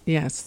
Yes.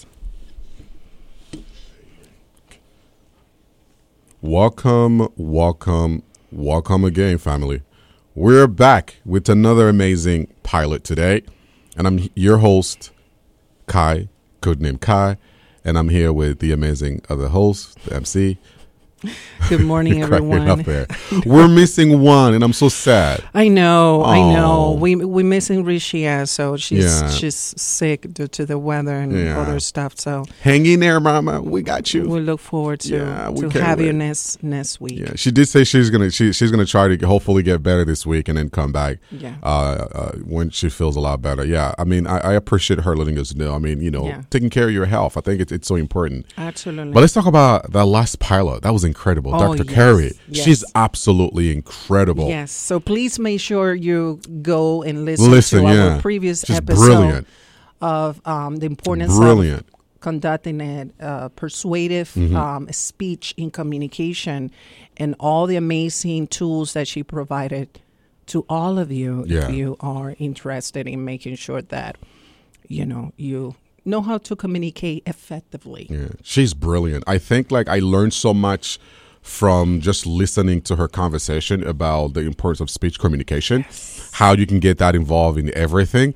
Welcome, welcome, welcome again, family. We're back with another amazing pilot today. And I'm your host, Kai, codename Kai. And I'm here with the amazing other host, the MC. Good morning, everyone. Up there. We're missing one, and I'm so sad. I know. Oh. We're missing Rishia, so she's sick due to the weather and other stuff. So hang in there, Mama. We got you. We look forward to have you next week. Yeah, she did say she's gonna try to hopefully get better this week and then come back. When she feels a lot better. Yeah, I mean, I appreciate her letting us know. I mean, taking care of your health. I think it's so important. Absolutely. But let's talk about that last pilot. That was incredible. Dr. Carey. Yes. She's absolutely incredible. Yes. So please make sure you go and listen to our previous episode of the importance of conducting a persuasive speech in communication and all the amazing tools that she provided to all of you if you are interested in making sure that, you know how to communicate effectively. Yeah, she's brilliant. I think I learned so much from just listening to her conversation about the importance of speech communication, how you can get that involved in everything.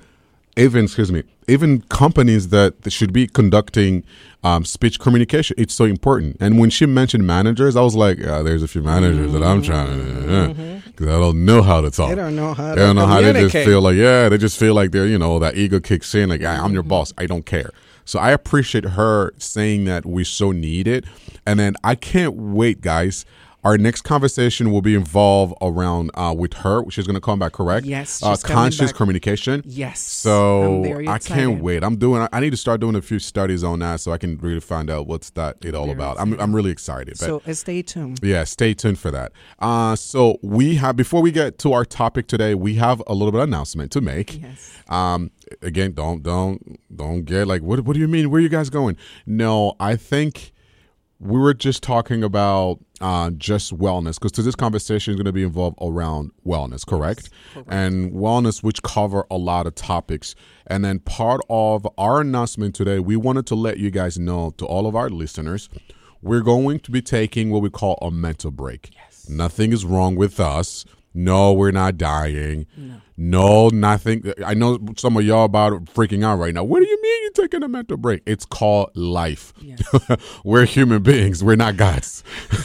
Even companies that should be conducting speech communication, it's so important. And when she mentioned managers, I was like, there's a few managers that I'm trying to, because I don't know how to talk. They don't know how they just feel they just feel like they're, that ego kicks in, like, I'm your boss, I don't care. So I appreciate her saying that we so need it. And then I can't wait, guys. Our next conversation will be involved around with her. She's going to come back, correct? Yes. Conscious communication. Yes. So I'm very excited. I can't wait. I need to start doing a few studies on that so I can really find out what's it all about. I'm really excited. So stay tuned. Yeah, stay tuned for that. So before we get to our topic today, we have a little bit of announcement to make. Yes. Again, don't get like, what do you mean? Where are you guys going? No, I think we were just talking about just wellness, because this conversation is going to be involved around wellness, correct? Yes, correct? And wellness, which cover a lot of topics. And then part of our announcement today, we wanted to let you guys know, to all of our listeners, we're going to be taking what we call a mental break. Yes. Nothing is wrong with us. No, we're not dying. No, nothing. I know some of y'all about freaking out right now. What do you mean you're taking a mental break? It's called life. Yes. We're human beings. We're not gods.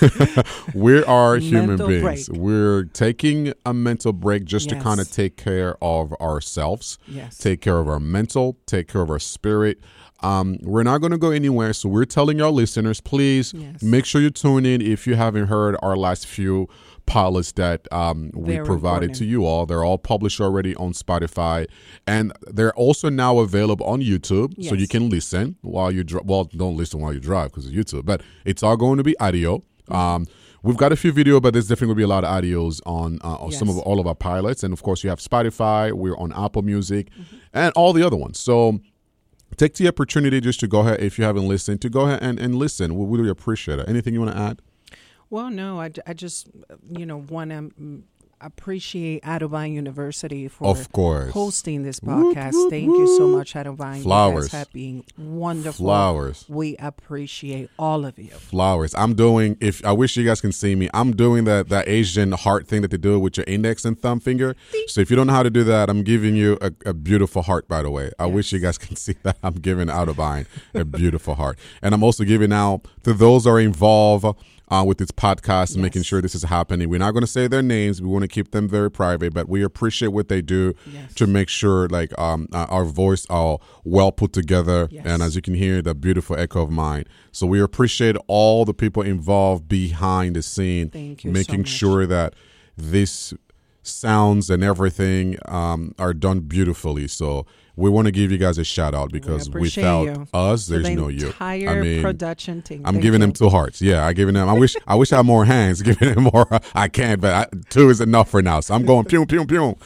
We are human beings. Break. We're taking a mental break just to kind of take care of ourselves, take care of our mental, take care of our spirit. We're not going to go anywhere. So we're telling our listeners, please make sure you tune in if you haven't heard our last few pilots that we provided to you all. They're all published already on Spotify, and they're also now available on YouTube, so you can listen while you drive. Well, don't listen while you drive because of YouTube, but it's all going to be audio. We've got a few video, but there's definitely going to be a lot of audios on all of our pilots, and of course you have Spotify. We're on Apple Music and all the other ones. So take the opportunity just to go ahead, if you haven't listened, to go ahead and listen. We really appreciate it. Anything you want to add? Well, no, I just, want to appreciate Adovine University for hosting this podcast. Thank you so much, Adovine. Flowers. You guys have been wonderful. Flowers. We appreciate all of you. Flowers. I wish you guys can see me. I'm doing that Asian heart thing that they do with your index and thumb finger. So if you don't know how to do that, I'm giving you a beautiful heart, by the way. I wish you guys can see that. I'm giving Adovine a beautiful heart. And I'm also giving out to those that are involved with this podcast and making sure this is happening. We're not going to say their names. We want to keep them very private, but we appreciate what they do to make sure our voice are well put together. And as you can hear, the beautiful echo of mine. So we appreciate all the people involved behind the scene, making sure that this sounds and everything are done beautifully. So we want to give you guys a shout out, because without us, there's no you. Production team. I'm giving them 2 hearts. Yeah, I wish I had more hands. Giving them more. I can't, but 2 is enough for now. So I'm going pew pew pew.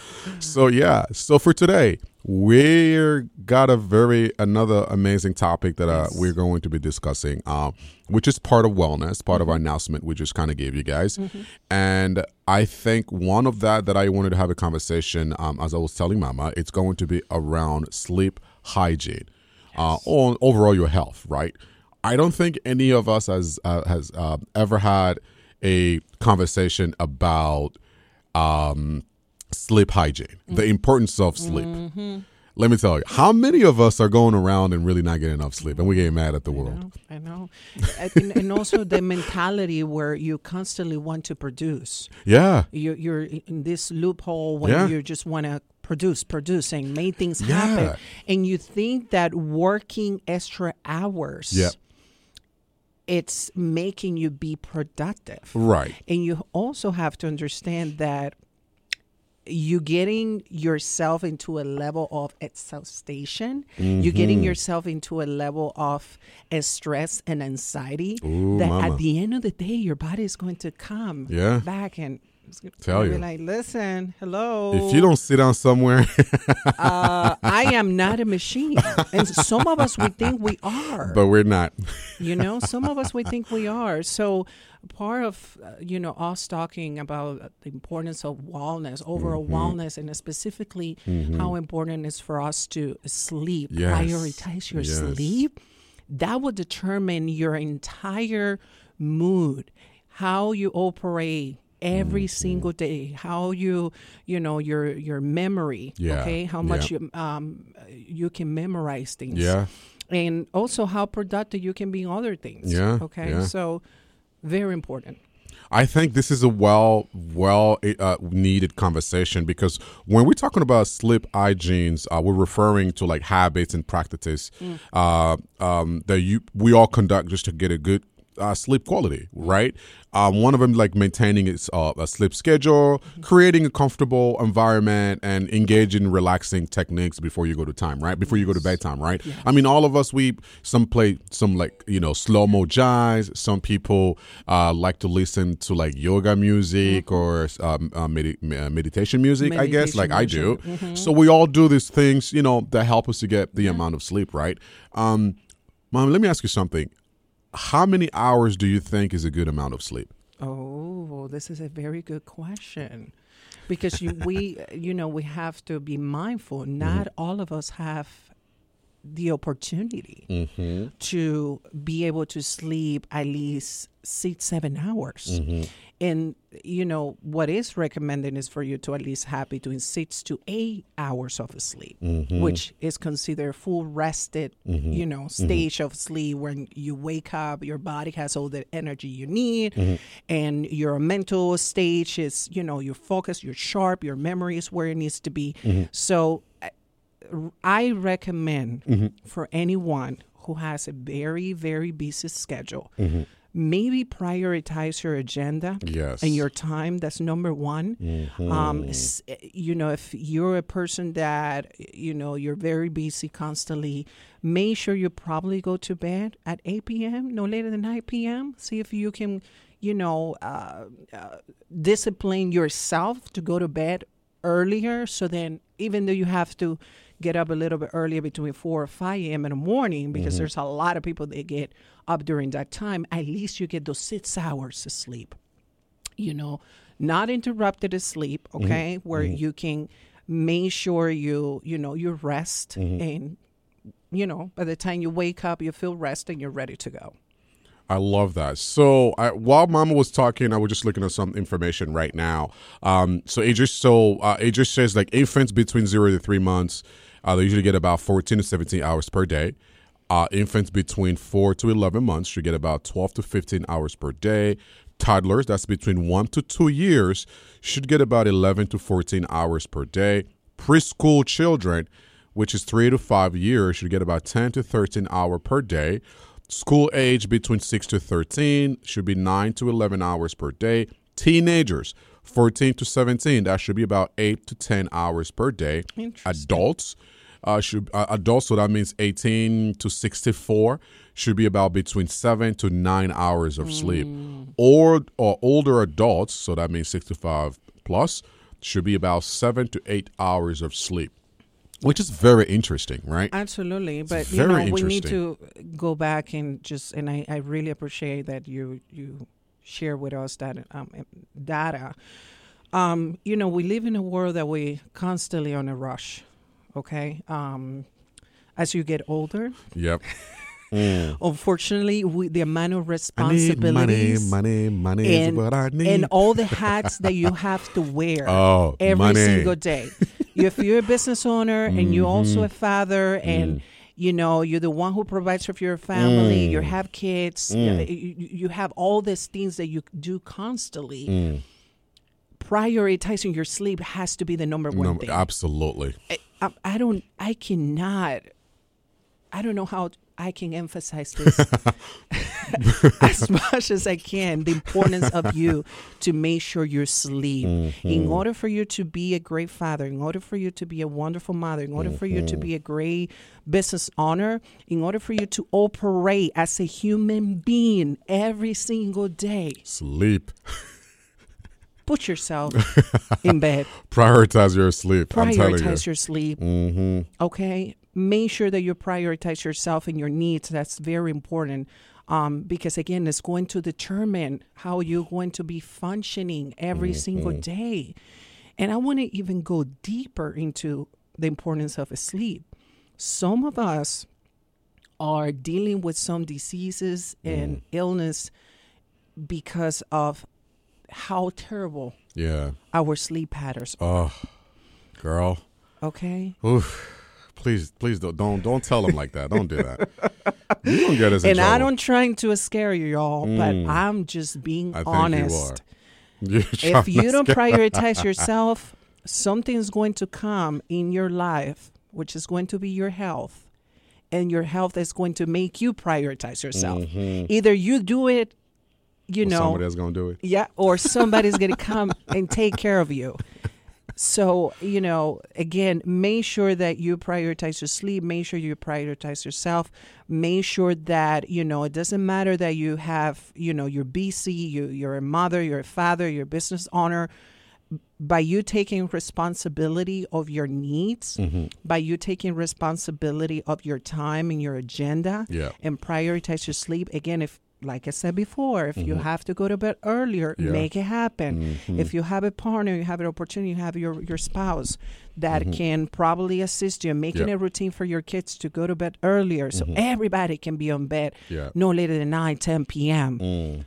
So for today, we're got another amazing topic that we're going to be discussing, which is part of wellness, part of our announcement we just kind of gave you guys. And I think one of that I wanted to have a conversation, as I was telling Mama, it's going to be around sleep hygiene. on overall your health, right? I don't think any of us has ever had a conversation about sleep hygiene, the importance of sleep. Let me tell you, how many of us are going around and really not getting enough sleep, and we get mad at the world? I know. And also the mentality where you constantly want to produce. Yeah. You're in this loophole when you just want to produce, and make things happen. And you think that working extra hours it's making you be productive. Right. And you also have to understand that you're getting yourself into a level of exhaustion. You're getting yourself into a level of stress and anxiety at the end of the day, your body is going to come back and tell you, like, listen, hello. If you don't sit down somewhere. I am not a machine. And some of us, we think we are. But we're not. Some of us, we think we are. So part of, us talking about the importance of wellness, overall wellness, and specifically how important it is for us to sleep, prioritize your sleep, that will determine your entire mood, how you operate every single day, how your memory, how much you can memorize things, and also how productive you can be in other things. So very important. I think this is a well needed conversation, because when we're talking about sleep hygienes, we're referring to like habits and practices that we all conduct just to get a good sleep quality, right? One of them, like maintaining a sleep schedule, creating a comfortable environment, and engaging in relaxing techniques before you go to time, right? Before you go to bedtime, right? Yeah. I mean, all of us, some play some slow-mo jazz. Some people like to listen to like yoga music or meditation music, I guess, like I do. So we all do these things, that help us to get the amount of sleep, right? Mom, let me ask you something. How many hours do you think is a good amount of sleep? Oh, this is a very good question, because we have to be mindful. Not all of us have the opportunity to be able to sleep at least 6-7 hours. And, what is recommended is for you to at least have between 6 to 8 hours of sleep, which is considered full rested, stage of sleep, when you wake up, your body has all the energy you need, and your mental stage is, you're focused, you're sharp, your memory is where it needs to be. So I recommend for anyone who has a very, very busy schedule, maybe prioritize your agenda and your time. That's number one. If you're a person that, you're very busy constantly, make sure you probably go to bed at 8 p.m., no later than 9 p.m. See if you can, discipline yourself to go to bed earlier. So then, even though you have to get up a little bit earlier, between 4 or 5 a.m. in the morning, because there's a lot of people that get up during that time, at least you get those 6 hours of sleep, not interrupted sleep, where you can make sure you rest, and, by the time you wake up, you feel rested and you're ready to go. I love that. So while Mama was talking, I was just looking at some information right now. So Idris says, like, infants between 0 to 3 months, they usually get about 14 to 17 hours per day. Infants between 4 to 11 months should get about 12 to 15 hours per day. Toddlers, that's between 1 to 2 years, should get about 11 to 14 hours per day. Preschool children, which is 3 to 5 years, should get about 10 to 13 hours per day. School age between 6 to 13 should be 9 to 11 hours per day. Teenagers, 14 to 17, that should be about 8 to 10 hours per day. Adults, so that means 18 to 64, should be about between 7 to 9 hours of sleep. Or older adults, so that means 65 plus, should be about 7 to 8 hours of sleep. Which is very interesting, right? Absolutely. But, we need to go back and I really appreciate that you share with us that data. We live in a world that we constantly on a rush, okay? as you get older. Yep. Unfortunately, the amount of responsibilities, money is what I need, and all the hats that you have to wear every single day. If you're a business owner and you're also a father, and you're the one who provides for your family, you have kids, you have all these things that you do constantly. Prioritizing your sleep has to be the number one thing. Absolutely. I don't know how I can emphasize this as much as I can, the importance of you to make sure you sleep. In order for you to be a great father, in order for you to be a wonderful mother, in order for you to be a great business owner, in order for you to operate as a human being every single day. Sleep. Put yourself in bed. Prioritize your sleep. Prioritize your sleep. Okay? Make sure that you prioritize yourself and your needs. That's very important because, again, it's going to determine how you're going to be functioning every single day. And I want to even go deeper into the importance of sleep. Some of us are dealing with some diseases and illness because of how terrible our sleep patterns are. Oh, girl. Okay. Oof. Please don't tell them like that. Don't do that. You don't get us in trouble. I don't trying to scare you, y'all, but I'm just being honest. If you don't prioritize yourself, something's going to come in your life, which is going to be your health, and your health is going to make you prioritize yourself. Either you do it, somebody else going to do it. Yeah, or somebody's going to come and take care of you. So, again, make sure that you prioritize your sleep. Make sure you prioritize yourself. Make sure that, it doesn't matter that you have, you're busy, you're a mother, you're a father, you're a business owner. By you taking responsibility of your needs, by you taking responsibility of your time and your agenda, and prioritize your sleep. Again, like I said before, if you have to go to bed earlier, make it happen. If you have a partner, you have an opportunity, you have your spouse that can probably assist you in making a routine for your kids to go to bed earlier so everybody can be on bed no later than 9, 10 p.m.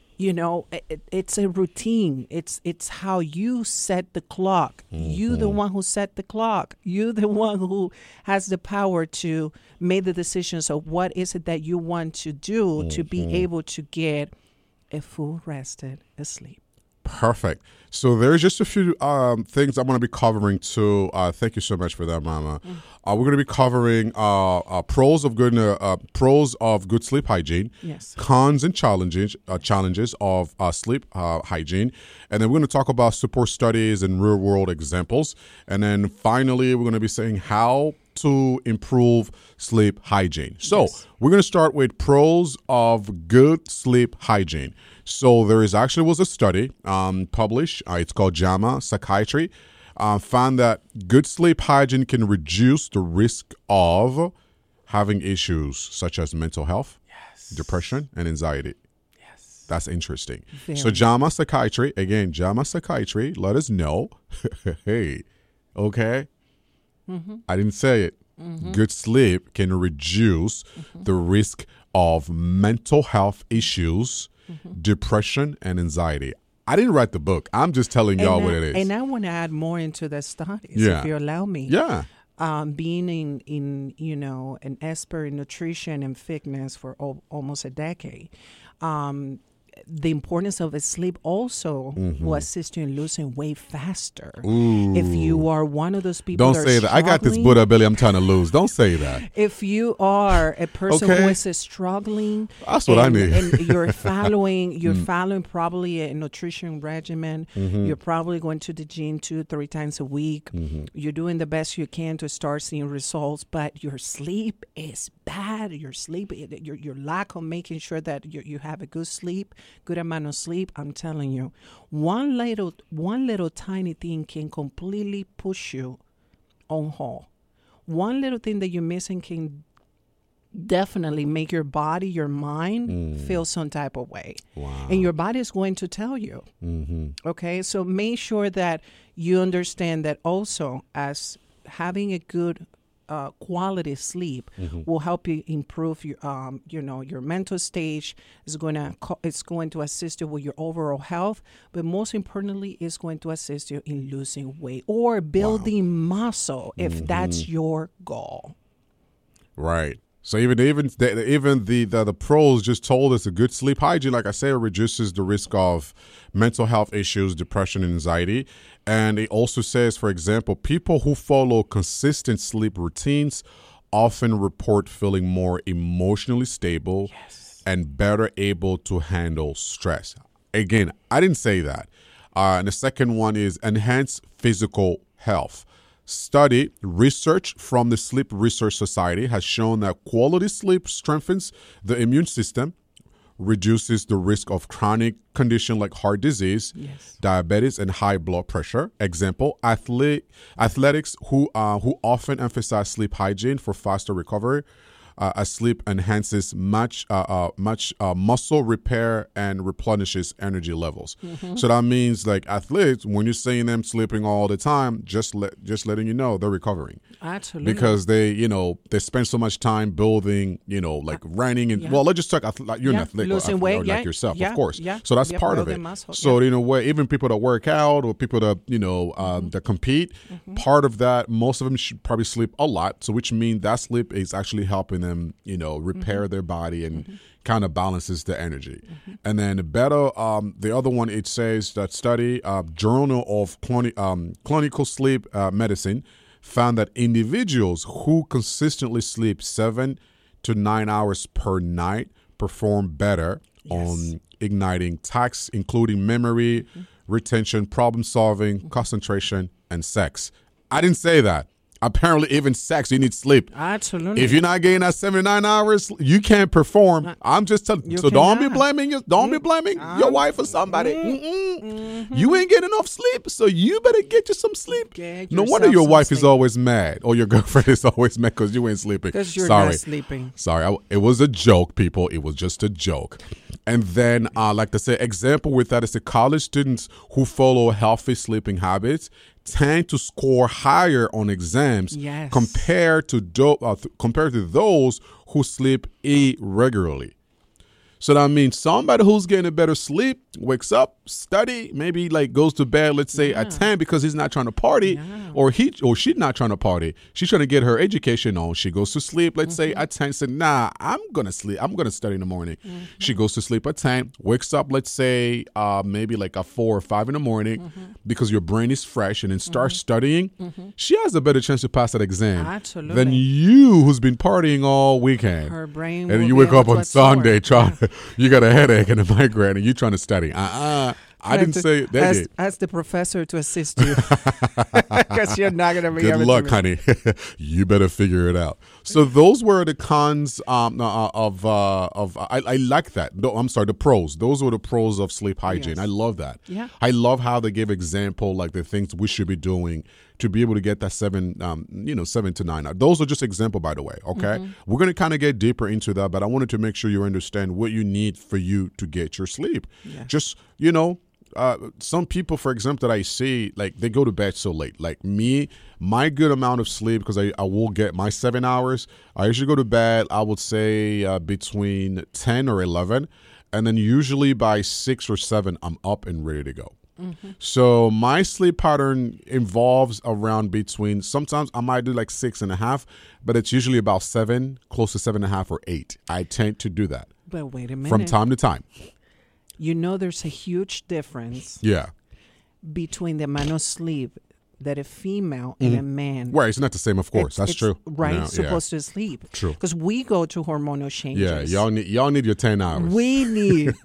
It's a routine. It's how you set the clock. You the one who set the clock. You the one who has the power to make the decisions of what is it that you want to do to be able to get a full rested sleep. Perfect. So there's just a few things I'm going to be covering too. Thank you so much for that, Mama. We're going to be covering pros of good sleep hygiene, cons and challenges of sleep hygiene, and then we're going to talk about support studies and real world examples, and then finally we're going to be saying how to improve sleep hygiene. So we're going to start with pros of good sleep hygiene. So there was a study published. It's called JAMA Psychiatry. Found that good sleep hygiene can reduce the risk of having issues such as mental health, depression, and anxiety. That's interesting. So JAMA Psychiatry, again, JAMA Psychiatry, let us know. Hey, okay? I didn't say it. Good sleep can reduce the risk of mental health issues, depression, and anxiety. I didn't write the book. I'm just telling y'all what it is. And I want to add more into the studies, if you allow me. Yeah. Being in an expert in nutrition and fitness for almost a decade, the importance of sleep also will assist you in losing weight faster. Ooh. If you are one of those people don't say that. I got this Buddha belly I'm trying to lose. Don't say that. If you are a person who is struggling, that's what I need. And you're following probably a nutrition regimen. You're probably going to the gym 2-3 times a week. You're doing the best you can to start seeing results, but your sleep is bad. Your lack of making sure that you have a good sleep, good amount of sleep. I'm telling you, one little tiny thing can completely push you on hold. One little thing that you're missing can definitely make your body, your mind feel some type of way. Wow. And your body is going to tell you. Okay, so make sure that you understand that also as having a good quality sleep will help you improve your your mental stage. It's going to assist you with your overall health, but most importantly, it's going to assist you in losing weight or building muscle if that's your goal. Right. So even the pros just told us a good sleep hygiene, like I say, reduces the risk of mental health issues, depression, and anxiety. And it also says, for example, people who follow consistent sleep routines often report feeling more emotionally stable and better able to handle stress. Again, I didn't say that. And the second one is enhanced physical health. Research from the Sleep Research Society has shown that quality sleep strengthens the immune system, reduces the risk of chronic conditions like heart disease, diabetes, and high blood pressure. Example, athletics who often emphasize sleep hygiene for faster recovery. As sleep enhances much muscle repair and replenishes energy levels. So that means like athletes, when you're seeing them sleeping all the time, just letting you know they're recovering. Absolutely. Because they spend so much time building, like running and well, let's just talk. You're an athlete, losing weight, like yourself, of course. Yeah. So that's part of it. Muscle, so in a way, even people that work out or people that that compete, part of that, most of them should probably sleep a lot. So which means that sleep is actually helping them, repair their body and kind of balances the energy. And then the other one, it says that study, Journal of Clinical Sleep Medicine found that individuals who consistently sleep 7 to 9 hours per night perform better on igniting tasks, including memory, retention, problem solving, concentration, and sex. I didn't say that. Apparently, even sex, you need sleep. Absolutely. If you're not getting that 7 to 9 hours, you can't perform. I'm just telling you. So don't be blaming your wife or somebody. You ain't getting enough sleep, so you better get you some sleep. No wonder your wife is always mad, or your girlfriend is always mad because you ain't sleeping. Because you're not sleeping. Sorry, it was a joke, people. It was just a joke. And then, like to say, example with that is the college students who follow healthy sleeping habits tend to score higher on exams compared to those who sleep irregularly. So that means somebody who's getting a better sleep wakes up, study, maybe like goes to bed, let's say at 10 because he's not trying to party, or she's not trying to party. She's trying to get her education on. She goes to sleep, let's say at 10, said, nah, I'm going to sleep. I'm going to study in the morning. She goes to sleep at 10, wakes up, let's say maybe like at 4 or 5 in the morning because your brain is fresh and then starts studying. She has a better chance to pass that exam than you who's been partying all weekend. Her brain and then you wake up on Sunday trying you got a headache and a migraine and you're trying to study. I didn't say that. Ask the professor to assist you because you're not going to be able to. Good luck, honey. You better figure it out. So those were the cons I like that. No, I'm sorry, the pros. Those were the pros of sleep hygiene. I love that. Yeah. I love how they give example, like the things we should be doing to be able to get that 7 to 9 hours. Those are just example, by the way. Okay. We're going to kind of get deeper into that, but I wanted to make sure you understand what you need for you to get your sleep. Yeah. Just, some people, for example, that I see, like they go to bed so late. Like me, my good amount of sleep, because I will get my 7 hours. I usually go to bed, I would say between 10 or 11. And then usually by 6 or 7, I'm up and ready to go. So my sleep pattern involves around between, sometimes I might do like 6.5, but it's usually about 7, close to 7.5 or 8. I tend to do that. But wait a minute. From time to time. There's a huge difference between the amount of sleep that a female and a man. Right, it's not the same, of course. That's true. Right, no, supposed to sleep. True. Because we go to hormonal changes. Yeah, y'all need your 10 hours. We need.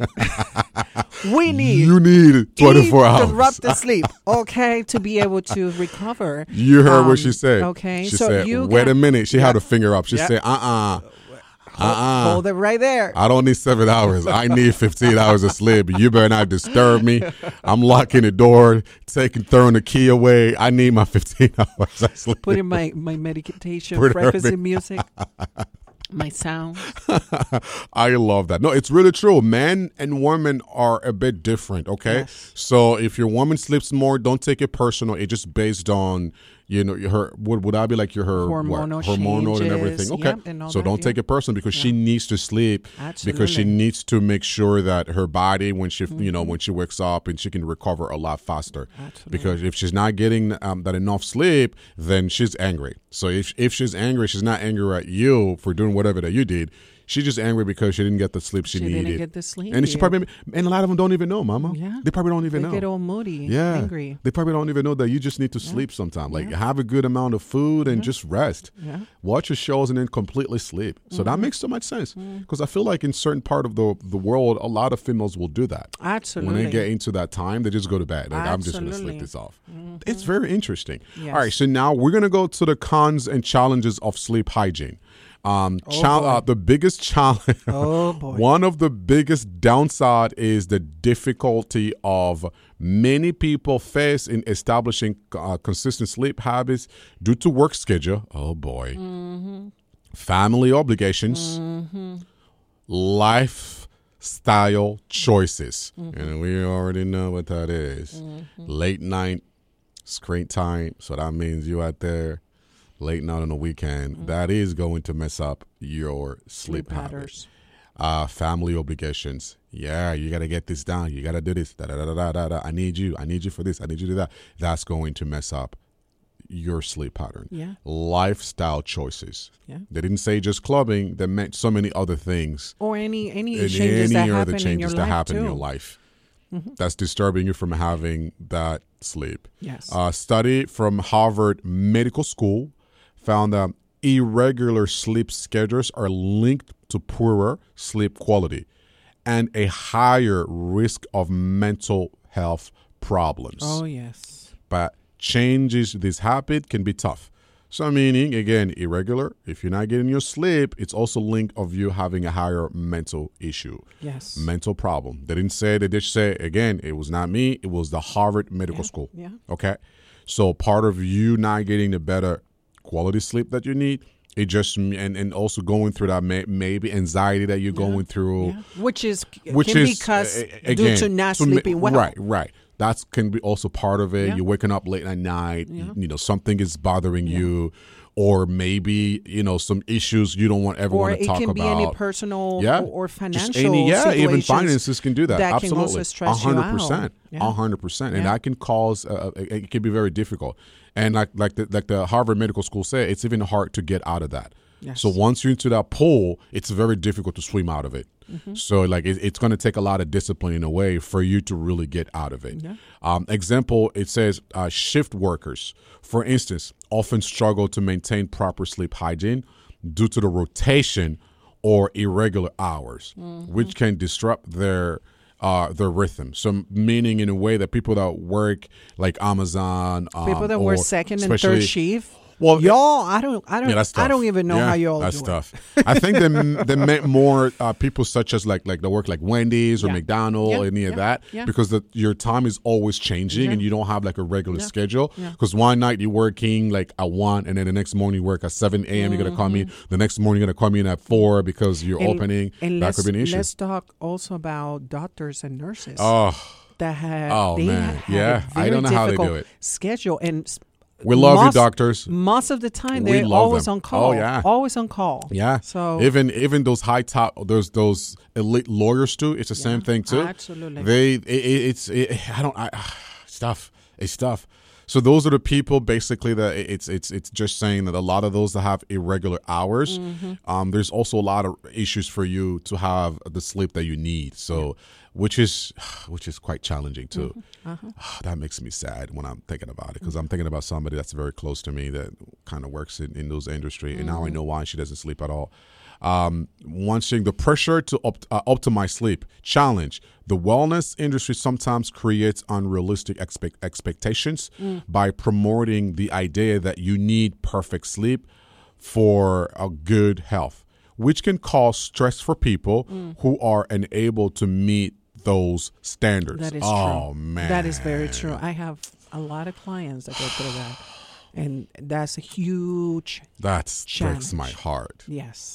You need 24 hours. Interrupted sleep, okay, to be able to recover. You heard what she said. Okay, she said, wait a minute. She had her finger up. She said, hold it right there. I don't need 7 hours. I need 15 hours of sleep. You better not disturb me. I'm locking the door, throwing the key away. I need my 15 hours of sleep. Put in my meditation, frequency music. My sound. I love that. No, it's really true. Men and women are a bit different, okay? Yes. So if your woman sleeps more, don't take it personal. It's just based on, you know, her would I be like her hormonal and everything? Okay, yep, and so don't take it personal because she needs to sleep. Absolutely. Because she needs to make sure that her body, when she you know, when she wakes up, and she can recover a lot faster. Absolutely. Because if she's not getting that enough sleep, then she's angry. So if she's angry, she's not angry at you for doing whatever that you did. She's just angry because she didn't get the sleep she needed. Didn't get the sleep. And she probably, and a lot of them don't even know, Mama. Yeah. They probably don't even know. They get all moody, angry. They probably don't even know that you just need to sleep sometime. Like have a good amount of food and just rest. Yeah. Watch your shows and then completely sleep. So that makes so much sense. Because I feel like in certain part of the world, a lot of females will do that. Absolutely. When they get into that time, they just go to bed. Like, I'm just going to sleep this off. It's very interesting. Yes. All right, so now we're going to go to the cons and challenges of sleep hygiene. The biggest challenge, one of the biggest downside is the difficulty of many people face in establishing consistent sleep habits due to work schedule. Oh boy. Family obligations, lifestyle choices. And we already know what that is. Late night screen time. So that means you out there late night on the weekend, that is going to mess up your sleep habits. Family obligations. Yeah, you got to get this done. You got to do this. I need you for this. I need you to do that. That's going to mess up your sleep pattern. Yeah. Lifestyle choices. Yeah. They didn't say just clubbing. They meant so many other things. Or any changes that happen in your life. That's disturbing you from having that sleep. Yes. A study from Harvard Medical School found that irregular sleep schedules are linked to poorer sleep quality and a higher risk of mental health problems. Oh, yes. But changes this habit can be tough. So meaning, again, irregular, if you're not getting your sleep, it's also linked of you having a higher mental issue. Yes. Mental problem. They didn't say, they just say, again, it was not me, it was the Harvard Medical School. Yeah. Okay? So part of you not getting the better quality sleep that you need, it just, and also going through that maybe anxiety that you're going through. Yeah. Which is because again, due to not sleeping well. Right. That can be also part of it. You're waking up late at night. You know, something is bothering you. Or maybe, you know, some issues you don't want everyone to talk about. Or it can be any personal or financial even finances can do that. Absolutely. Can also stress 100%. You out. 100%. And that can cause, it can be very difficult. And like the Harvard Medical School said, it's even hard to get out of that. Yes. So once you're into that pool, it's very difficult to swim out of it. So like it's going to take a lot of discipline in a way for you to really get out of it. Example, it says shift workers, for instance, often struggle to maintain proper sleep hygiene due to the rotation or irregular hours, which can disrupt their rhythm. So meaning in a way that people that work like Amazon, people that work second and third shift. Well, y'all, I don't even know how y'all that's do tough. I think they meant more people such as like they work like Wendy's or McDonald's or any of that because your time is always changing and you don't have like a regular schedule. Because one night you're working like at 1 and then the next morning you work at 7 a.m. You're gonna come in. The next morning you're gonna come in at 4 because you're opening. And that could be an issue. Let's talk also about doctors and nurses. That have I don't know how they do it. Schedule and. We love you, doctors. Most of the time, they're always on call. Oh yeah, always on call. Yeah. So even those those elite lawyers too. It's the same thing too. Absolutely. It's tough. It's tough. So those are the people basically that it's just saying that a lot of those that have irregular hours. There's also a lot of issues for you to have the sleep that you need. So. Which is quite challenging too. That makes me sad when I'm thinking about it because I'm thinking about somebody that's very close to me that kind of works in those industry, and now I know why she doesn't sleep at all. One thing, the pressure to optimize sleep challenge. The wellness industry sometimes creates unrealistic expectations by promoting the idea that you need perfect sleep for a good health, which can cause stress for people who are unable to meet those standards. That is true. Man. That is very true. I have a lot of clients that go through that. And that's a huge challenge. Breaks my heart. Yes.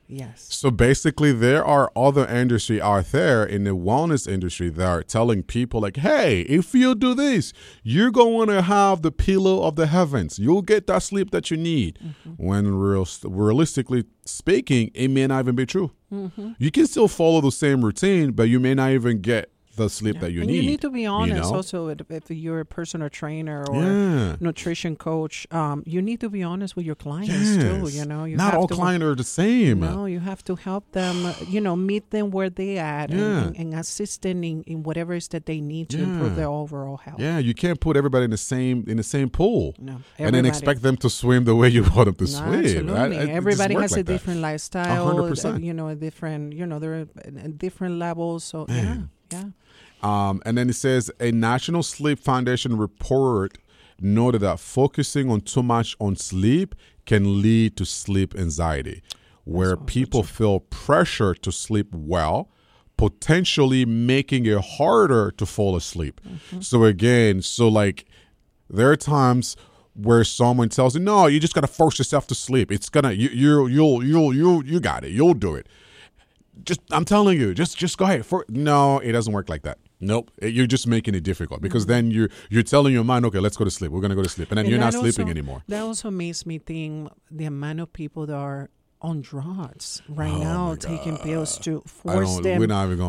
Yes. So basically, there are other industry out there in the wellness industry that are telling people like, hey, if you do this, you're going to have the pillow of the heavens. You'll get that sleep that you need. When realistically speaking, it may not even be true. You can still follow the same routine, but you may not even get the sleep that you need. You need to be honest also if you're a personal trainer or nutrition coach. You need to be honest with your clients too. You not all clients are the same. No, you have to help them, meet them where they at and assist them in whatever it is that they need to improve their overall health. Yeah, you can't put everybody in the same pool. No, and then expect them to swim the way you want them to swim. Absolutely. Everybody has like a different lifestyle. 100%. A different, they're at different levels. So yeah. And then it says a National Sleep Foundation report noted that focusing on too much on sleep can lead to sleep anxiety, where people feel pressure to sleep well, potentially making it harder to fall asleep. So again, there are times where someone tells you, no, you just got to force yourself to sleep. It's gonna, you got it. You'll do it. I'm telling you, just go ahead. No, it doesn't work like that. Nope. You're just making it difficult because then you're telling your mind, okay, let's go to sleep. We're going to go to sleep. And then you're not sleeping anymore. That also makes me think the amount of people that are on drugs right now, taking pills to force them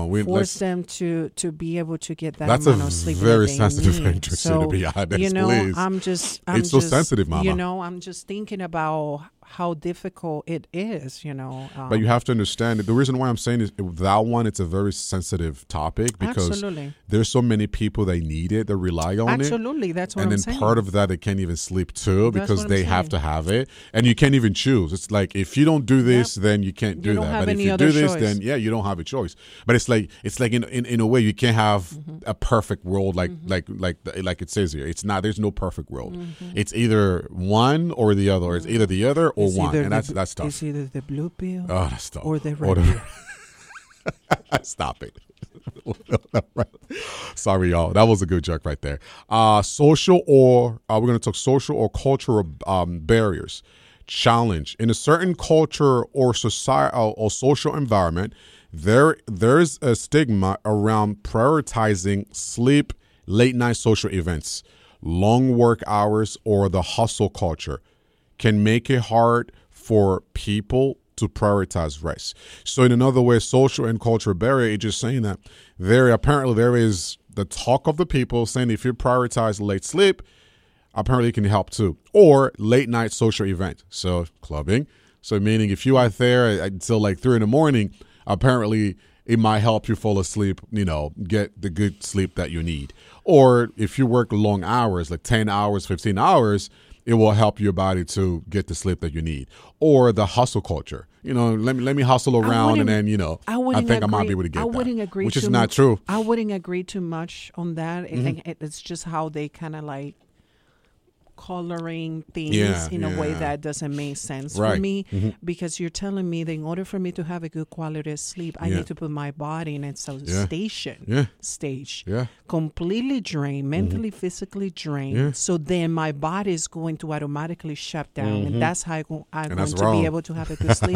to be able to get that amount of sleep. That's a very sensitive industry, to be honest. Please. It's so sensitive, Mama. I'm just thinking about how difficult it is, but you have to understand that the reason why I'm saying is that one, it's a very sensitive topic because there's so many people that need it, that rely on it. Absolutely, that's what I'm saying. And then part of that, they can't even sleep too because they have to have it. And you can't even choose. It's like, if you don't do this, then you can't do that. But if you do this, then you don't have a choice. But it's like in a way, you can't have a perfect world like it says here. It's not. There's no perfect world. It's either one or the other. Or it's either the other or one, and that's tough. It's either the blue pill that's tough. or the red pill. Stop it. Sorry, y'all. That was a good joke right there. We're going to talk social or cultural barriers. Challenge. In a certain culture or society or social environment, there's a stigma around prioritizing sleep, late night social events, long work hours, or the hustle culture can make it hard for people to prioritize rest. So in another way, social and cultural barrier is just saying that there is the talk of the people saying if you prioritize late sleep, apparently it can help too. Or late night social event. So clubbing. So meaning if you are there until like 3 a.m, apparently it might help you fall asleep, get the good sleep that you need. Or if you work long hours, like 10 hours, 15 hours, it will help your body to get the sleep that you need. Or the hustle culture. Let me hustle around and then, I think I might be able to get that. I wouldn't agree which is not true. I wouldn't agree too much on that. It's just how they kind of like coloring things in a way that doesn't make sense for me because you're telling me that in order for me to have a good quality of sleep, I need to put my body in its stage, completely drained, mentally, phically drained. So then my body is going to automatically shut down, and that's how I'm going to be able to have a good sleep.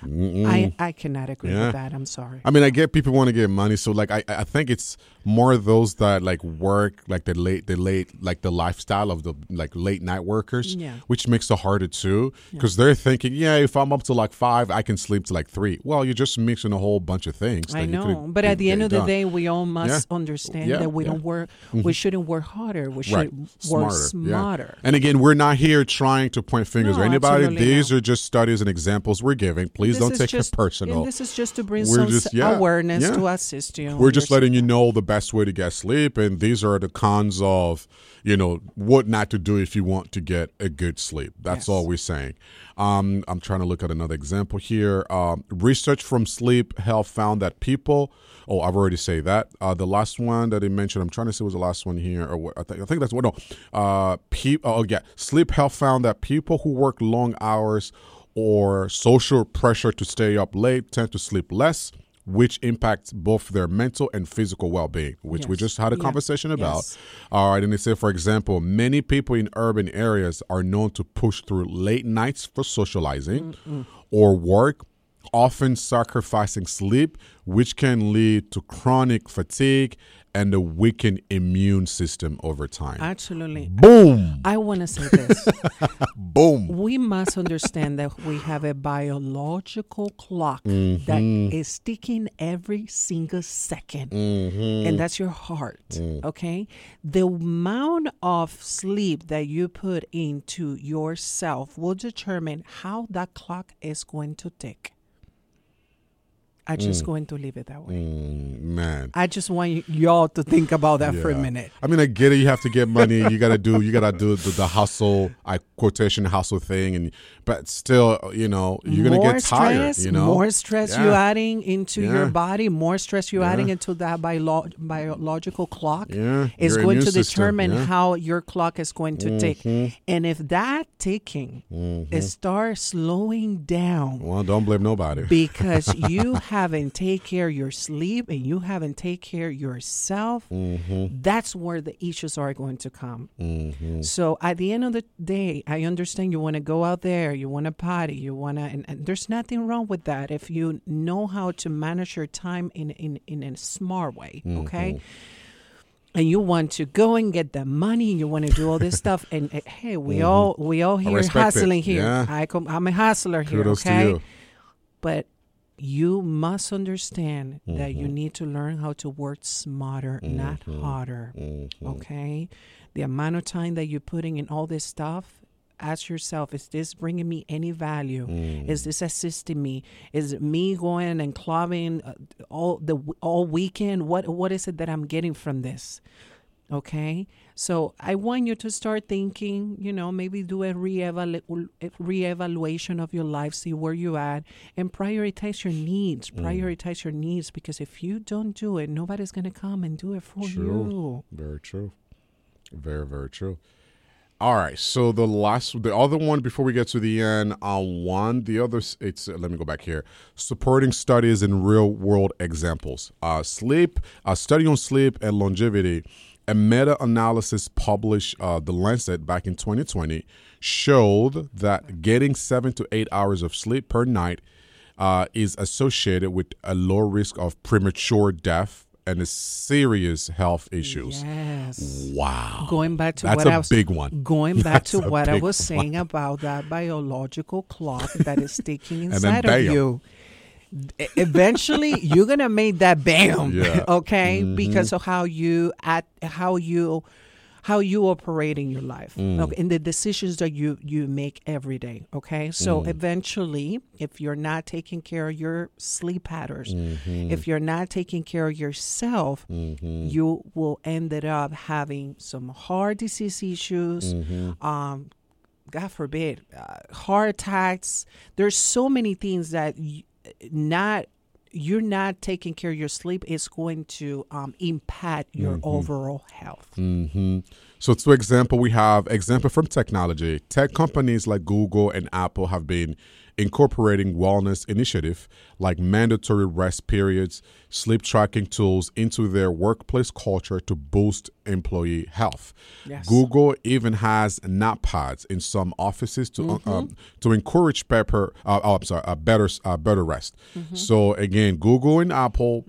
I cannot agree with that. I'm sorry. I mean, I get people want to get money, so like I think it's more those that like work like the late like the lifestyle of the like late night workers, which makes it harder too because they're thinking, if I'm up to like 5, I can sleep to like 3. Well, you're just mixing a whole bunch of things. I know, but at the end of the day, we all must understand that we don't work. We shouldn't work harder. We should work smarter. And again, we're not here trying to point fingers at anybody. These are just studies and examples we're giving. Please don't take it personal. And this is just to bring some awareness to assist you. We're just letting you know the best way to get sleep, and these are the cons of what not to do if you want to get a good sleep. That's all we're saying. I'm trying to look at another example here. Research from Sleep Health found that people. Oh, I've already said that. The last one that they mentioned, I'm trying to see was the last one here, or what? I think that's what. No. Sleep Health found that people who work long hours or social pressure to stay up late tend to sleep less, which impacts both their mental and physical well-being, which we just had a conversation about. All right, and they say, for example, many people in urban areas are known to push through late nights for socializing or work often sacrificing sleep, which can lead to chronic fatigue and a weakened immune system over time. Absolutely. Boom. I want to say this. Boom. We must understand that we have a biological clock that is ticking every single second. And that's your heart. Okay? The amount of sleep that you put into yourself will determine how that clock is going to tick. I'm just going to leave it that way. Man. I just want y'all to think about that for a minute. I mean, I get it. You have to get money. You gotta do the hustle, quotation hustle thing, but still, you're gonna get tired. More stress you adding into your body, more stress you adding into that biological clock is going to determine how your clock is going to tick. And if that ticking starts slowing down, well, don't blame nobody because you haven't taken care of your sleep and you haven't taken care of yourself, that's where the issues are going to come. So at the end of the day, I understand you want to go out there, you want to party, you want to, and there's nothing wrong with that if you know how to manage your time in a smart way, okay? And you want to go and get the money, you want to do all this stuff, and hey, we all here hustling here. Yeah. I'm a hustler here, Kudos okay? to you. But you must understand that you need to learn how to work smarter, not harder, okay? The amount of time that you're putting in all this stuff, ask yourself, is this bringing me any value? Is this assisting me? Is it me going and clubbing all weekend? What is it that I'm getting from this? Okay, so I want you to start thinking, maybe do a reevaluation of your life, see where you're at, and prioritize your needs. Prioritize your needs, because if you don't do it, nobody's going to come and do it for you. Very true. Very, very true. All right, so the other one before we get to the end, let me go back here. Supporting studies and real world examples. A study on sleep and longevity. A meta-analysis published The Lancet back in 2020 showed that getting 7 to 8 hours of sleep per night is associated with a low risk of premature death and serious health issues. Yes. Wow. Going back to That's a big one. Going back to what I was saying about that biological clock that is ticking inside of you. Eventually you're gonna make that bam, okay, because of how you operate in your life, okay, and the decisions that you make every day, okay. So eventually, if you're not taking care of your sleep patterns, if you're not taking care of yourself, you will end up having some heart disease issues, God forbid, heart attacks. There's so many things that you're not taking care of your sleep is going to impact your overall health. So, to example, we have example from technology. Tech companies like Google and Apple have been incorporating wellness initiative like mandatory rest periods, sleep tracking tools into their workplace culture to boost employee health. Yes. Google even has nap pads in some offices to encourage better rest. So again, Google and Apple,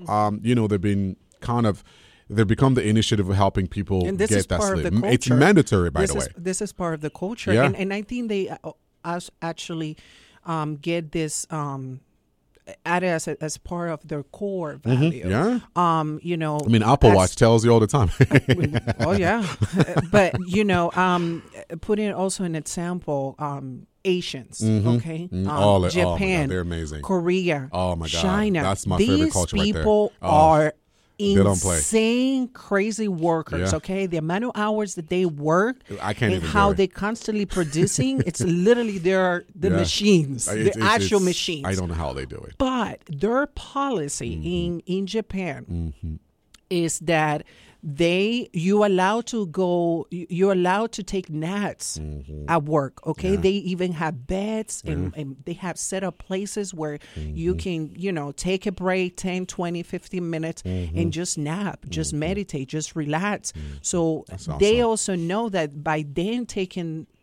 they've become the initiative of helping people get that sleep. It's mandatory, by the way. This is part of the culture. Yeah. And I think they actually get this added as part of their core value. Yeah. Apple Watch tells you all the time. Oh, yeah. But, putting it also an example, Asians, okay? Japan, they're amazing. Korea, oh my God, China. That's my favorite culture right there. These people are insane, crazy workers, okay? The amount of hours that they work, I can't and even how they're constantly producing, it's literally the machines, the actual machines. I don't know how they do it. But their policy in Japan is that you're allowed to take naps at work, okay? They even have beds and they have set up places where you can, take a break 10, 20, 15 minutes and just nap, just meditate, just relax. So they also know that by them taking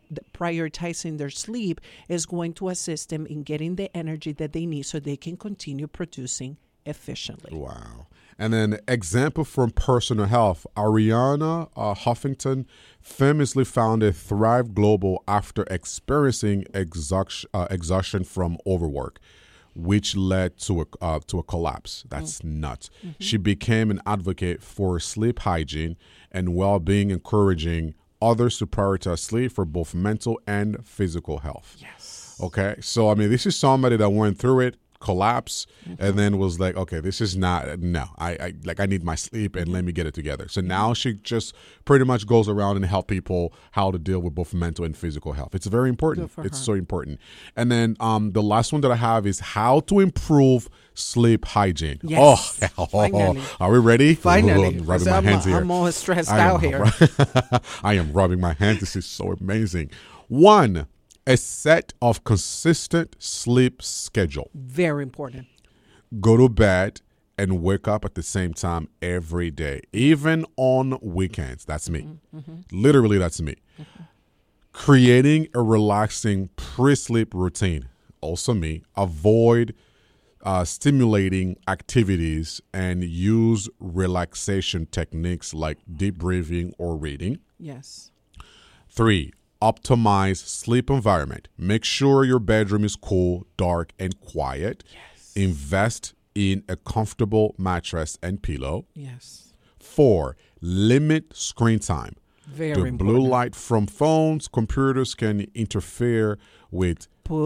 prioritizing their sleep is going to assist them in getting the energy that they need so they can continue producing efficiently. Wow. And then example from personal health, Ariana Huffington famously founded Thrive Global after experiencing exhaustion from overwork, which led to a collapse. That's nuts. Mm-hmm. She became an advocate for sleep hygiene and well-being, encouraging others to prioritize sleep for both mental and physical health. Yes. Okay. So, I mean, this is somebody that went through it, collapse, and then was like, okay, this is not, no, I need my sleep and let me get it together. So now she just pretty much goes around and help people how to deal with both mental and physical health. It's very important. It's so important. And then the last one that I have is how to improve sleep hygiene. Yes. Finally. Are we ready? Finally. I'm rubbing my hands here. I'm all stressed out here. I am rubbing my hands. This is so amazing. 1, a set of consistent sleep schedule. Very important. Go to bed and wake up at the same time every day, even on weekends. That's me. Mm-hmm. Literally, that's me. Mm-hmm. Creating a relaxing pre-sleep routine. Also me. Avoid stimulating activities and use relaxation techniques like deep breathing or reading. Yes. 3, optimize sleep environment. Make sure your bedroom is cool, dark, and quiet. Yes. Invest in a comfortable mattress and pillow. Yes. 4, limit screen time. Very important. The blue light from phones, computers can interfere with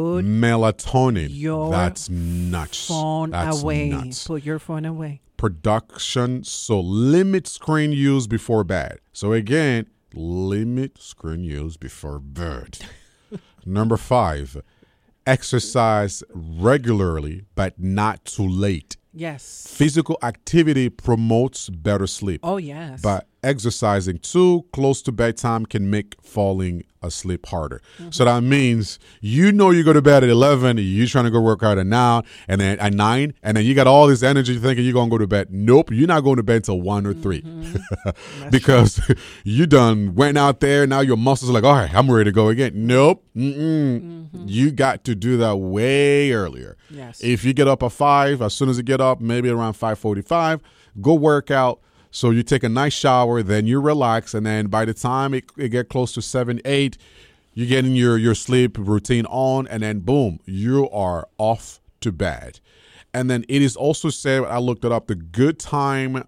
melatonin. That's nuts. That's away. Nuts. Put your phone away. Production. So limit screen use before bed. So again, limit screen use before bed. Number 5, exercise regularly, but not too late. Yes. Physical activity promotes better sleep. Oh, yes. But exercising too close to bedtime can make falling asleep harder. Mm-hmm. So that means you go to bed at 11, you're trying to go work out at 9, and then at 9, and then you got all this energy thinking you're going to go to bed. Nope, you're not going to bed till 1 or 3. Mm-hmm. Because you done went out there, now your muscles are like, all right, I'm ready to go again. Nope. Mm-hmm. You got to do that way earlier. Yes. If you get up at 5, as soon as you get up, maybe around 5:45, go work out. So you take a nice shower, then you relax, and then by the time it get close to 7, 8, you're getting your sleep routine on, and then boom, you are off to bed. And then it is also said, I looked it up, the good time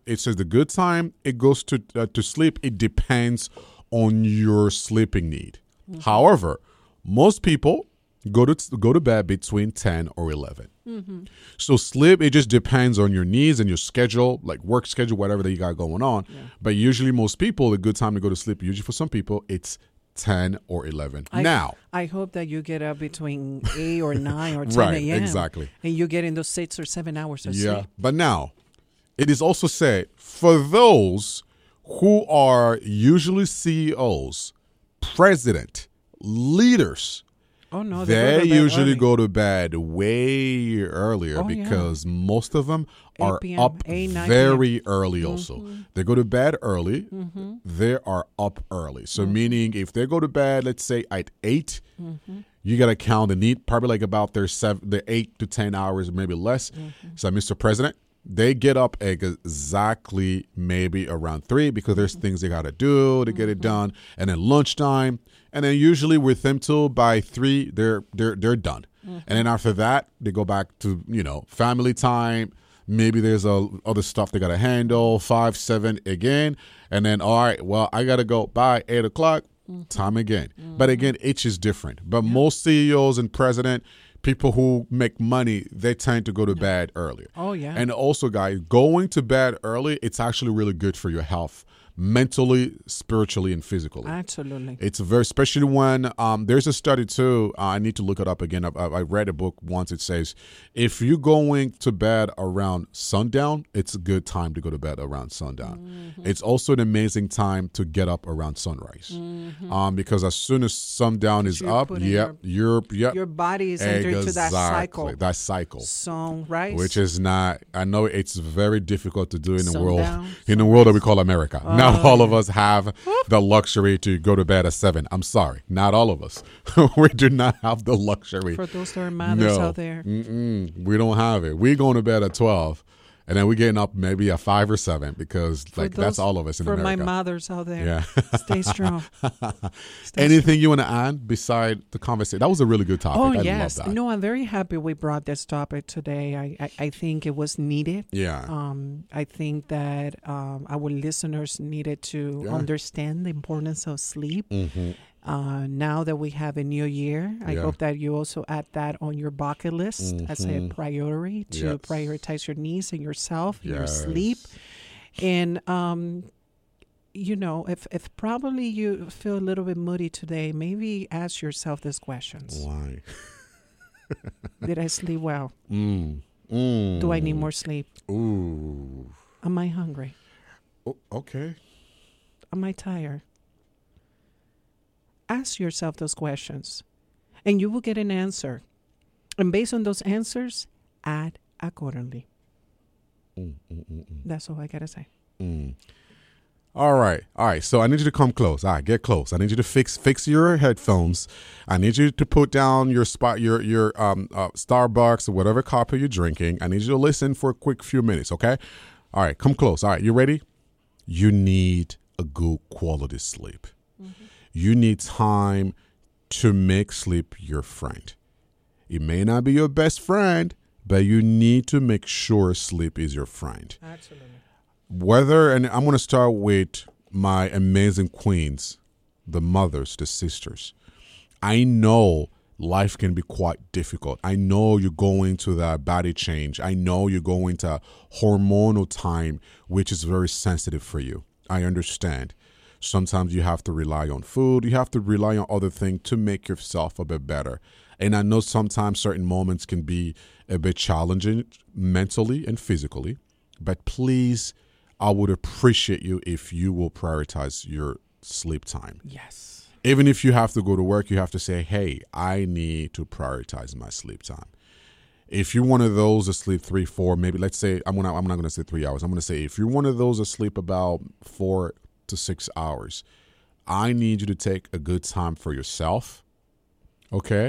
it goes to sleep, it depends on your sleeping need. Mm-hmm. However, most people go to bed between 10 or 11. Mm-hmm. So sleep, it just depends on your needs and your schedule, like work schedule, whatever that you got going on. Yeah. But usually most people, the good time to go to sleep, usually for some people, it's 10 or 11. I hope that you get up between 8 or 9 or 10 right, a.m. Exactly. And you get in those 6 or 7 hours of sleep. But now, it is also said, for those who are usually CEOs, president, leaders, they usually go to bed way earlier because most of them are up very early also. Mm-hmm. They go to bed early. Mm-hmm. They are up early. So meaning if they go to bed, let's say at 8, you got to count and need probably like about their 8 to 10 hours, maybe less. Mm-hmm. So Mr. President, they get up exactly maybe around 3 because there's things they got to do to get it done. And then lunchtime. And then usually with them till by 3, they're done. Mm-hmm. And then after that, they go back to, family time. Maybe there's other stuff they got to handle, 5, 7 again. And then, all right, well, I got to go by 8 o'clock, time again. Mm-hmm. But again, each is different. But most CEOs and president, people who make money, they tend to go to bed earlier. Oh, yeah. And also, guys, going to bed early, it's actually really good for your health. Mentally, spiritually, and physically. Absolutely. It's especially when there's a study too. I need to look it up again. I read a book once. It says if you're going to bed around sundown, it's a good time to go to bed around sundown. Mm-hmm. It's also an amazing time to get up around sunrise. Mm-hmm. Because as soon as sundown is up, your body is entered to that cycle. That cycle. Sunrise. Which is not. I know it's very difficult to do in the world. In the world that we call America. not all of us have the luxury to go to bed at 7. I'm sorry, not all of us. We do not have the luxury. For those that are mothers out there, we don't have it. We going to bed at 12. And then we're getting up maybe at 5 or 7 because that's all of us in America. For my mothers out there, stay strong. Anything you want to add beside the conversation? That was a really good topic. Oh, yes. No, I'm very happy we brought this topic today. I think it was needed. Yeah. I think that our listeners needed to understand the importance of sleep. Mm-hmm. Now that we have a new year, I hope that you also add that on your bucket list as a priority to prioritize your needs and yourself, your sleep. And, if probably you feel a little bit moody today, maybe ask yourself these questions. Why? Did I sleep well? Do I need more sleep? Ooh. Am I hungry? Oh, okay. Am I tired? Ask yourself those questions, and you will get an answer. And based on those answers, act accordingly. That's all I got to say. All right. So I need you to come close. All right, get close. I need you to fix your headphones. I need you to put down your Starbucks or whatever coffee you're drinking. I need you to listen for a quick few minutes, okay? All right, come close. All right, you ready? You need a good quality sleep. You need time to make sleep your friend. It may not be your best friend, but you need to make sure sleep is your friend. Absolutely. And I'm going to start with my amazing queens, the mothers, the sisters. I know life can be quite difficult. I know you're going to that body change. I know you're going to hormonal time, which is very sensitive for you. I understand. Sometimes you have to rely on food. You have to rely on other things to make yourself a bit better. And I know sometimes certain moments can be a bit challenging mentally and physically. But please, I would appreciate you if you will prioritize your sleep time. Yes. Even if you have to go to work, you have to say, hey, I need to prioritize my sleep time. If you're one of those that sleep 3, 4, maybe let's say, I'm not going to say 3 hours. I'm going to say if you're one of those that sleep about 4 to 6 hours, I need you to take a good time for yourself. Okay?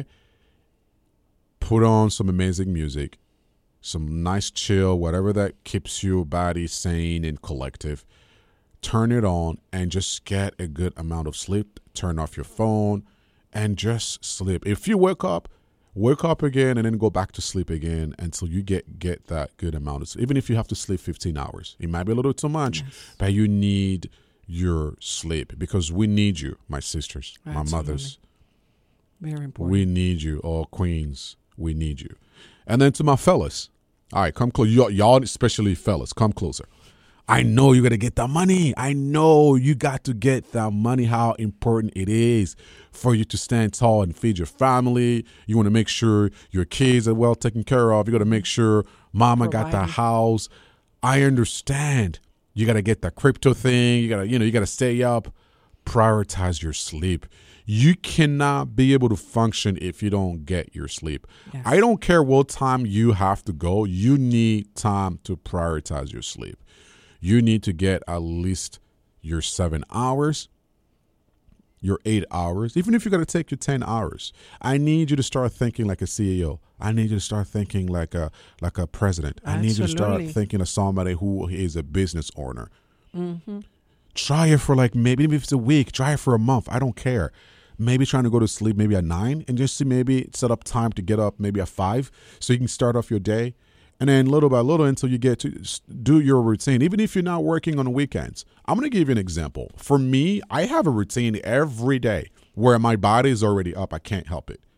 Put on some amazing music, some nice chill, whatever that keeps your body sane and collective. Turn it on and just get a good amount of sleep. Turn off your phone and just sleep. If you wake up again and then go back to sleep again until you get that good amount of sleep. Even if you have to sleep 15 hours, it might be a little too much, but you need your sleep because we need you, my sisters, my mothers. Very important. We need you, all queens. We need you. And then to my fellas, all right, come close. Y'all, especially fellas, come closer. I know you got to get that money. I know you got to get that money, how important it is for you to stand tall and feed your family. You want to make sure your kids are well taken care of. You got to make sure mama got that house. I understand. You got to get that crypto thing. You got to stay up. Prioritize your sleep. You cannot be able to function if you don't get your sleep. Yes. I don't care what time you have to go. You need time to prioritize your sleep. You need to get at least your 7 hours, your 8 hours, even if you got to take your 10 hours. I need you to start thinking like a CEO. I need you to start thinking like a president. Absolutely. I need you to start thinking of somebody who is a business owner. Mm-hmm. Try it for maybe if it's a week, try it for a month. I don't care. Maybe trying to go to sleep maybe at 9 and just to maybe set up time to get up maybe at 5 so you can start off your day. And then little by little until you get to do your routine, even if you're not working on weekends. I'm going to give you an example. For me, I have a routine every day where my body is already up. I can't help it.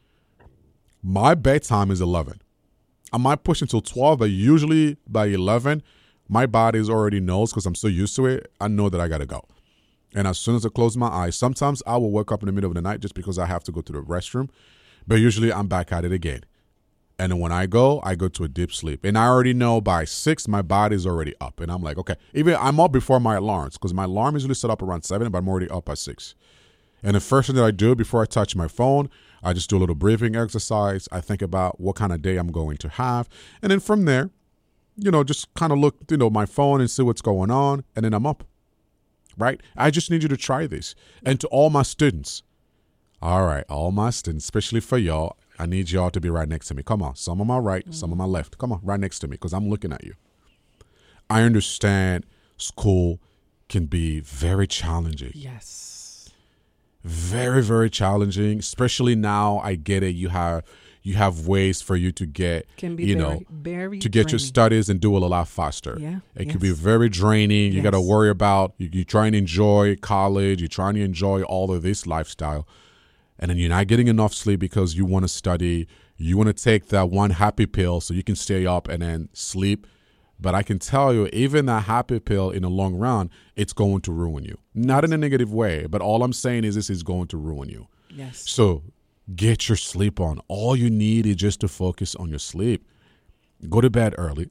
My bedtime is 11. I might push until 12, but usually by 11, my body already knows because I'm so used to it. I know that I got to go. And as soon as I close my eyes, sometimes I will wake up in the middle of the night just because I have to go to the restroom. But usually I'm back at it again. And then when I go to a deep sleep. And I already know by 6, my body's already up. And I'm like, okay. Even I'm up before my alarms because my alarm is usually set up around 7, but I'm already up at 6. And the first thing that I do before I touch my phone, I just do a little breathing exercise. I think about what kind of day I'm going to have. And then from there, just kind of look, my phone and see what's going on. And then I'm up. right? I just need you to try this. And to all my students, all right, all my students, especially for y'all, I need y'all to be right next to me. Come on, some on my right, some on my left. Come on, right next to me, because I'm looking at you. I understand school can be very challenging. Yes. Very, very challenging, especially now. I get it. You have ways for you to get, can be very to get your studies and do it a lot faster. Yeah. It can be very draining. You got to worry about, you try and enjoy college. You're trying to enjoy all of this lifestyle. And then you're not getting enough sleep because you want to study. You want to take that one happy pill so you can stay up and then sleep. But I can tell you, even that happy pill in the long run, it's going to ruin you. Not in a negative way, but all I'm saying is this is going to ruin you. Yes. So get your sleep on. All you need is just to focus on your sleep. Go to bed early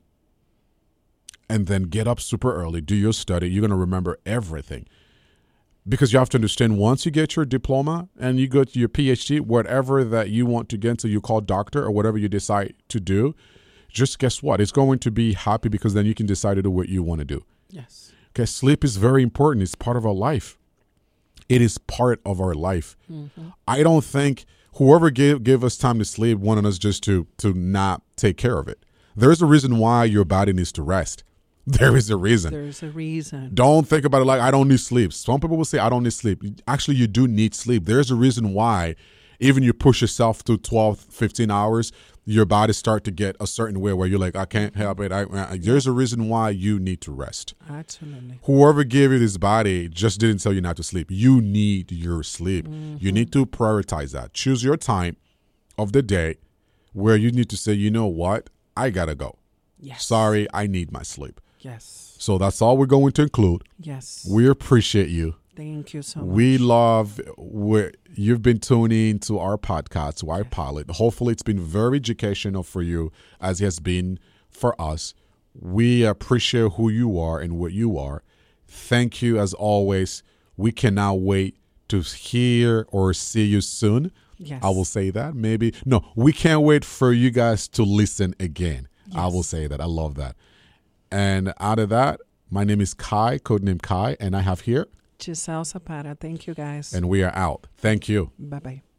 and then get up super early. Do your study. You're going to remember everything. Because you have to understand, once you get your diploma and you go to your PhD, whatever that you want to get into, you call doctor or whatever you decide to do, just guess what? It's going to be happy because then you can decide to do what you want to do. Yes. Okay, sleep is very important. It's part of our life. It is part of our life. Mm-hmm. I don't think whoever gave us time to sleep wanted us just to not take care of it. There's a reason why your body needs to rest. There is a reason. There's a reason. Don't think about it like, I don't need sleep. Some people will say, I don't need sleep. Actually, you do need sleep. There's a reason why even you push yourself to 12, 15 hours, your body start to get a certain way where you're like, I can't help it. There's a reason why you need to rest. Absolutely. Whoever gave you this body just didn't tell you not to sleep. You need your sleep. Mm-hmm. You need to prioritize that. Choose your time of the day where you need to say, you know what? I got to go. Yes. Sorry, I need my sleep. Yes. So that's all we're going to include. Yes. We appreciate you. Thank you so much. We love you've been tuning to our podcast, Why Pilot. Hopefully it's been very educational for you, as it has been for us. We appreciate who you are and what you are. Thank you as always. We cannot wait to hear or see you soon. Yes. I will say that. Maybe. No, we can't wait for you guys to listen again. Yes. I will say that. I love that. And out of that, my name is Kai, codename Kai, and I have here Giselle Zapata. Thank you, guys. And we are out. Thank you. Bye-bye.